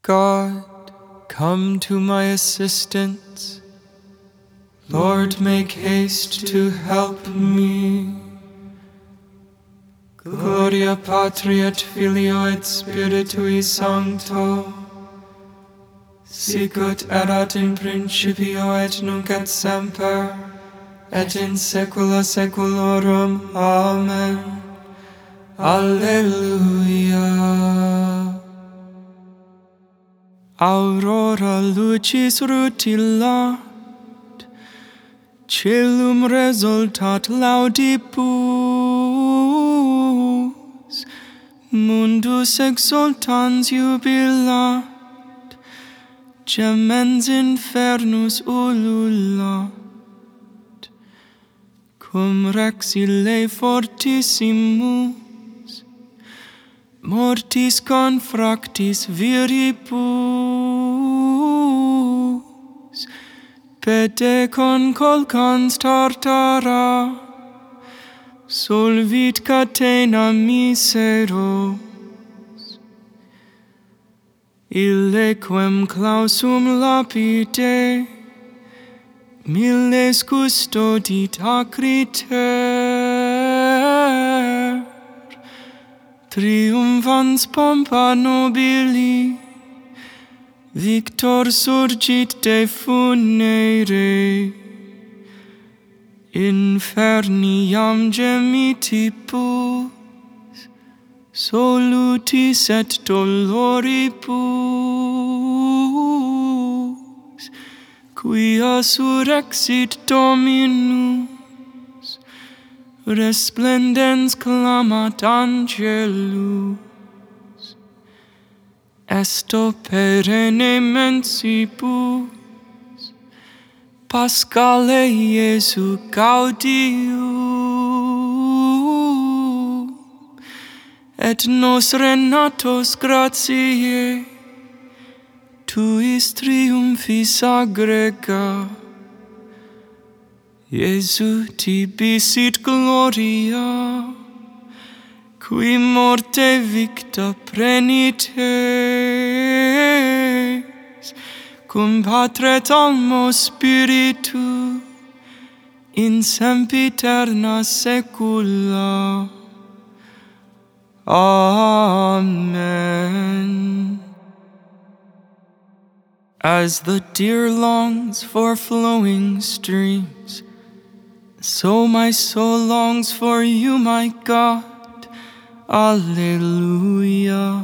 God, come to my assistance. Lord, make haste to help me. Gloria Patri et Filio et Spiritui Sancto, sicut erat in principio et nunc et semper, et in saecula saeculorum. Amen. Alleluia. Aurora lucis rutilat, Caelum resultat laudibus, mundus exultans jubilat, gemens infernus ululat, cum rex ille fortissimus, mortis confractis viribus, pede concolcans tartara, solvit catena miseros, ille quem clausum lapide, milles custodit acriter, triumphans pompa nobili, victor surgit de funere, inferni iam gemitibus, solutis et doloribus, quia surrexit Dominus, resplendens clamat angelus, esto perenne mensibus, Paschale Iesu gaudium, et nos renatos gratiae, tuis triumphis aggrega. Iesu tibi sit gloria, qui morte victa prenites, cum Patre et Almo Spiritu, in sempiterna saecula. Amen. As the deer longs for flowing streams, so my soul longs for you, my God. Alleluia.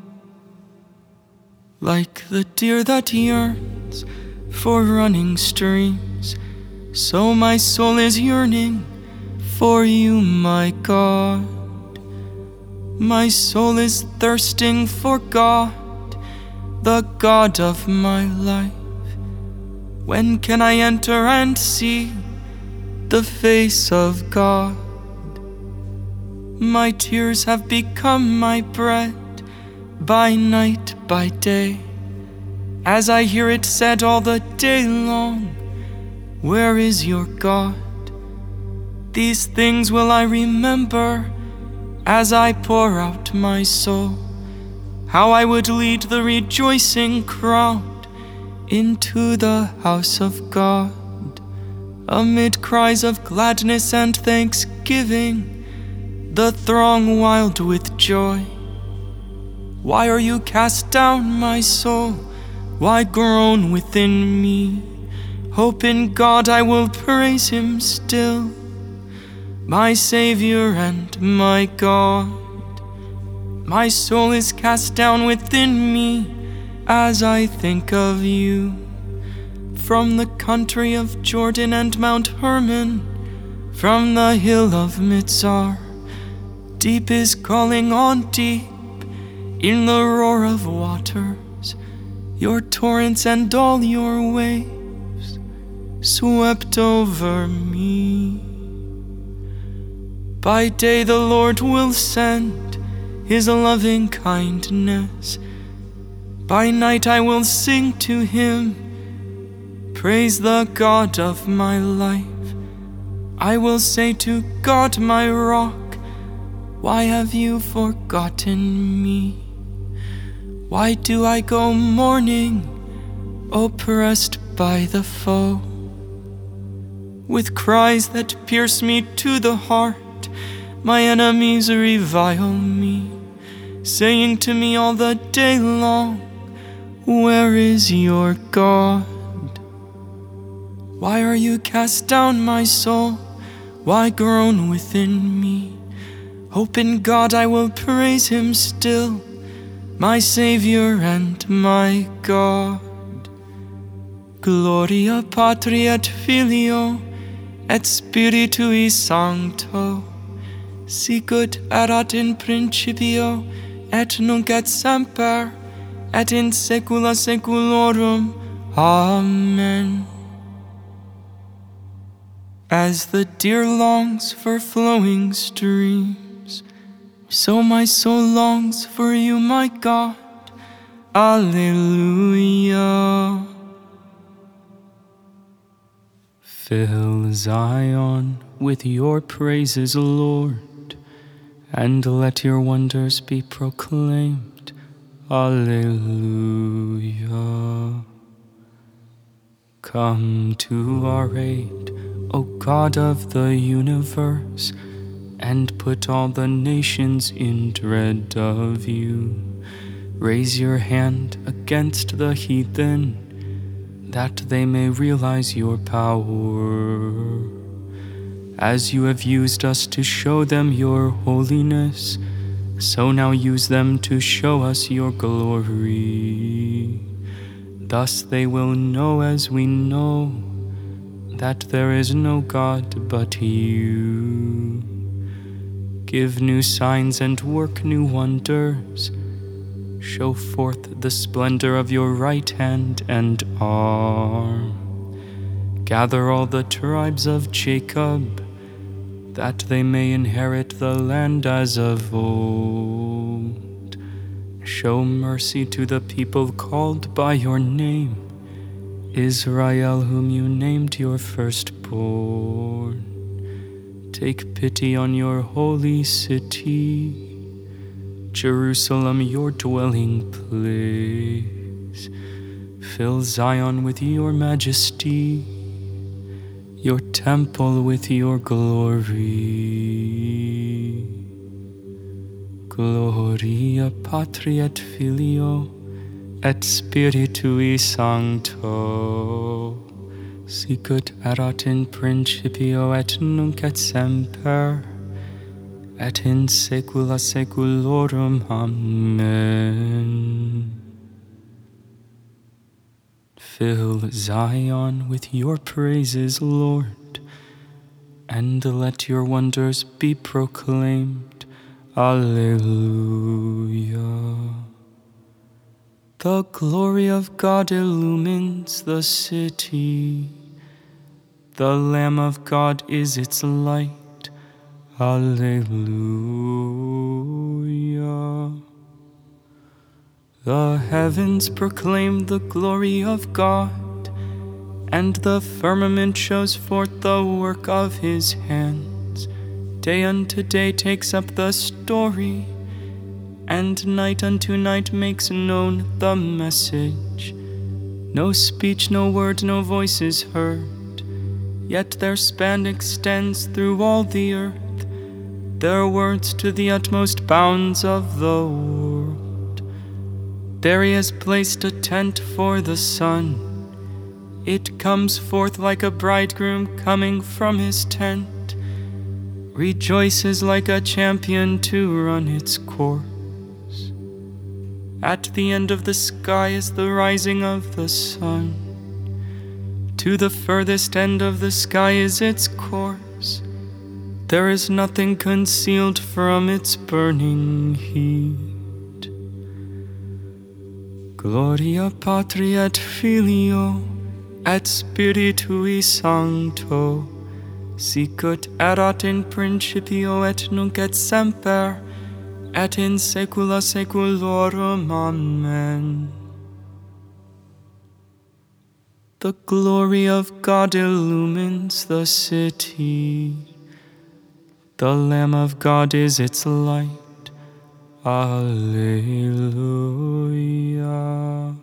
Like the deer that yearns for running streams, so my soul is yearning for you, my God. My soul is thirsting for God, the God of my life. When can I enter and see the face of God? My tears have become my bread, by night, by day, as I hear it said all the day long, where is your God? These things will I remember as I pour out my soul, how I would lead the rejoicing crowd into the house of God, amid cries of gladness and thanksgiving, the throng wild with joy. Why are you cast down, my soul? Why groan within me? Hope in God, I will praise Him still, my Savior and my God. My soul is cast down within me as I think of you. From the country of Jordan and Mount Hermon, from the hill of Mizar, deep is calling on deep in the roar of waters. Your torrents and all your waves swept over me. By day the Lord will send His loving kindness. By night I will sing to Him, praise the God of my life. I will say to God my rock, why have you forgotten me? Why do I go mourning, oppressed by the foe? With cries that pierce me to the heart, my enemies revile me, saying to me all the day long, where is your God? Why are you cast down, my soul? Why groan within me? Hope in God, I will praise him still, my Savior and my God. Gloria Patri et Filio et Spiritui Sancto, sicut erat in principio et nunc et semper et in saecula saeculorum. Amen. As the deer longs for flowing streams, so my soul longs for you, my God. Alleluia. Fill Zion with your praises, Lord, and let your wonders be proclaimed. Alleluia. Come to our aid, O God of the universe, and put all the nations in dread of you. Raise your hand against the heathen, that they may realize your power. As you have used us to show them your holiness, so now use them to show us your glory. Thus they will know, as we know, that there is no God but you. Give new signs and work new wonders. Show forth the splendor of your right hand and arm. Gather all the tribes of Jacob, that they may inherit the land as of old. Show mercy to the people called by your name, Israel, whom you named your firstborn. Take pity on your holy city, Jerusalem, your dwelling place. Fill Zion with your majesty, your temple with your glory. Gloria Patri et Filio et Spiritui Sancto, sicut erat in principio et nunc et semper et in saecula saeculorum. Amen. Fill Zion with your praises, Lord, and let your wonders be proclaimed. Alleluia. The glory of God illumines the city. The Lamb of God is its light. Alleluia. The heavens proclaim the glory of God, and the firmament shows forth the work of his hands. Day unto day takes up the story, and night unto night makes known the message. No speech, no word, no voice is heard, yet their span extends through all the earth, their words to the utmost bounds of the world. There he has placed a tent for the sun. It comes forth like a bridegroom coming from his tent, rejoices like a champion to run its course. At the end of the sky is the rising of the sun. To the furthest end of the sky is its course. There is nothing concealed from its burning heat. Gloria Patri et Filio et Spiritui Sancto, sicut erat in principio et nunc et semper et in saecula saeculorum. Amen. The glory of God illumines the city. The Lamb of God is its light. Alleluia.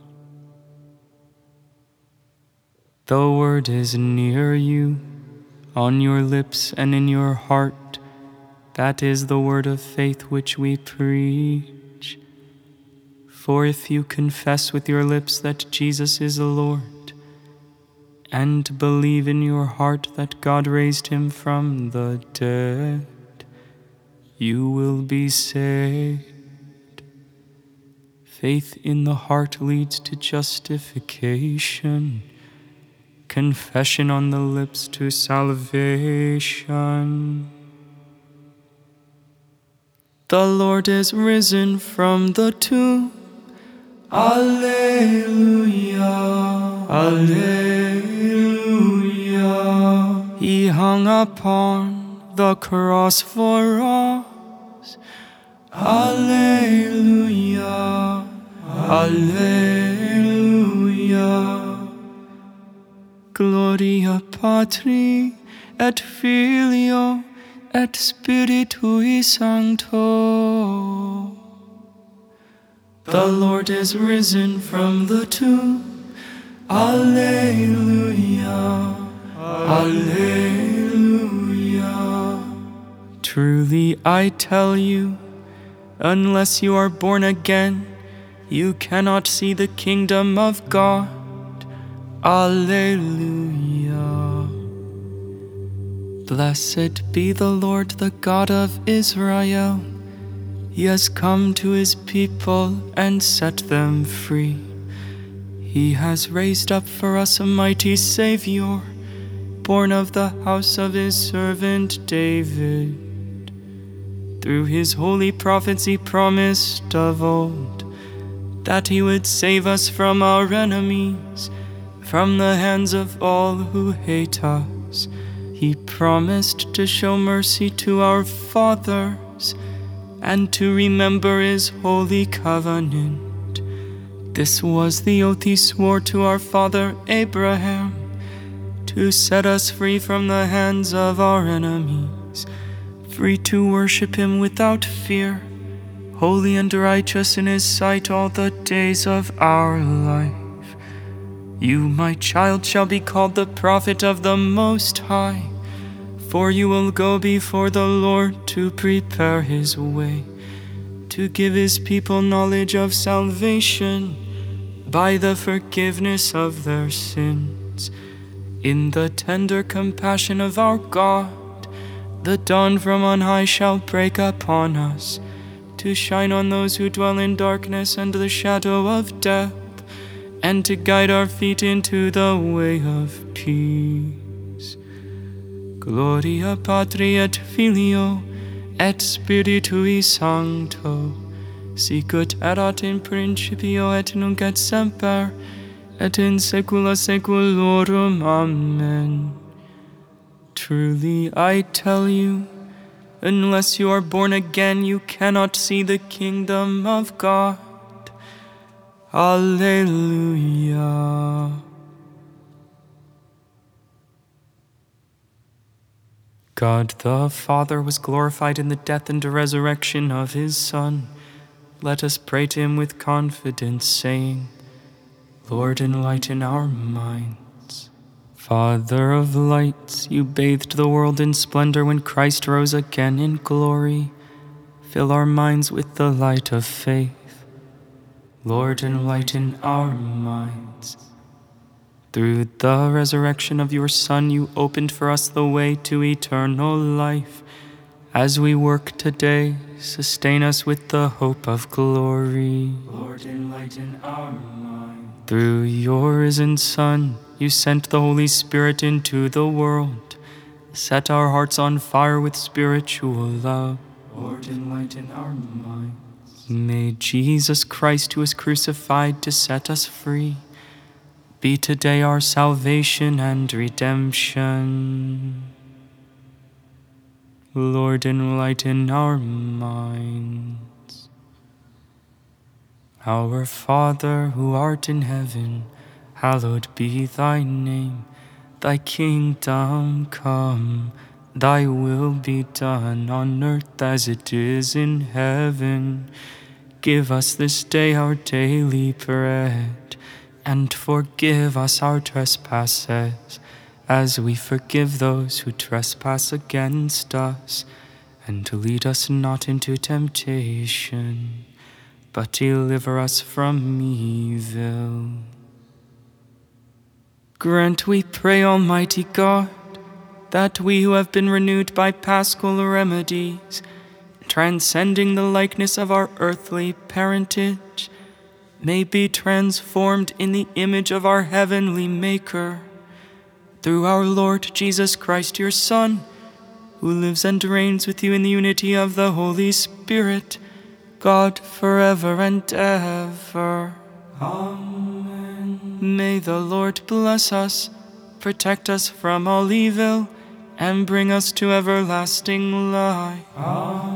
The word is near you, on your lips and in your heart. That is the word of faith which we preach. For if you confess with your lips that Jesus is the Lord, and believe in your heart that God raised him from the dead, you will be saved. Faith in the heart leads to justification, confession on the lips to salvation. The Lord is risen from the tomb. Alleluia, alleluia. He hung upon the cross for us. Alleluia, alleluia. Gloria Patri et Filio et Spiritui Sancto. The Lord is risen from the tomb. Alleluia, alleluia. Truly I tell you, unless you are born again, you cannot see the kingdom of God. Alleluia. Blessed be the Lord, the God of Israel. He has come to his people and set them free. He has raised up for us a mighty Savior, born of the house of his servant David. Through his holy prophets he promised of old that he would save us from our enemies, from the hands of all who hate us. He promised to show mercy to our fathers and to remember his holy covenant. This was the oath he swore to our father Abraham, to set us free from the hands of our enemies, free to worship him without fear, holy and righteous in his sight all the days of our life. You, my child, shall be called the prophet of the Most High, for you will go before the Lord to prepare his way, to give his people knowledge of salvation by the forgiveness of their sins. In the tender compassion of our God, the dawn from on high shall break upon us, to shine on those who dwell in darkness and the shadow of death, and to guide our feet into the way of peace. Gloria Patri et Filio et Spiritui Sancto, sicut erat in principio et nunc et semper, et in saecula saeculorum. Amen. Truly I tell you, unless you are born again, you cannot see the kingdom of God. Alleluia. God the Father was glorified in the death and resurrection of his Son. Let us pray to him with confidence, saying, Lord, enlighten our minds. Father of lights, you bathed the world in splendor when Christ rose again in glory. Fill our minds with the light of faith. Lord, enlighten our minds. Through the resurrection of your Son, you opened for us the way to eternal life. As we work today, sustain us with the hope of glory. Lord, enlighten our minds. Through your risen Son, you sent the Holy Spirit into the world. Set our hearts on fire with spiritual love. Lord, enlighten our minds. May Jesus Christ, who was crucified to set us free, be today our salvation and redemption. Lord, enlighten our minds. Our Father, who art in heaven, hallowed be thy name. Thy kingdom come, Thy will be done on earth as it is in heaven. Give us this day our daily bread, and forgive us our trespasses, as we forgive those who trespass against us. And lead us not into temptation, but deliver us from evil. Grant, we pray, Almighty God, that we who have been renewed by paschal remedies, transcending the likeness of our earthly parentage, may be transformed in the image of our heavenly Maker, through our Lord Jesus Christ, your Son, who lives and reigns with you in the unity of the Holy Spirit, God, forever and ever. Amen. May the Lord bless us, protect us from all evil, and bring us to everlasting life. Amen.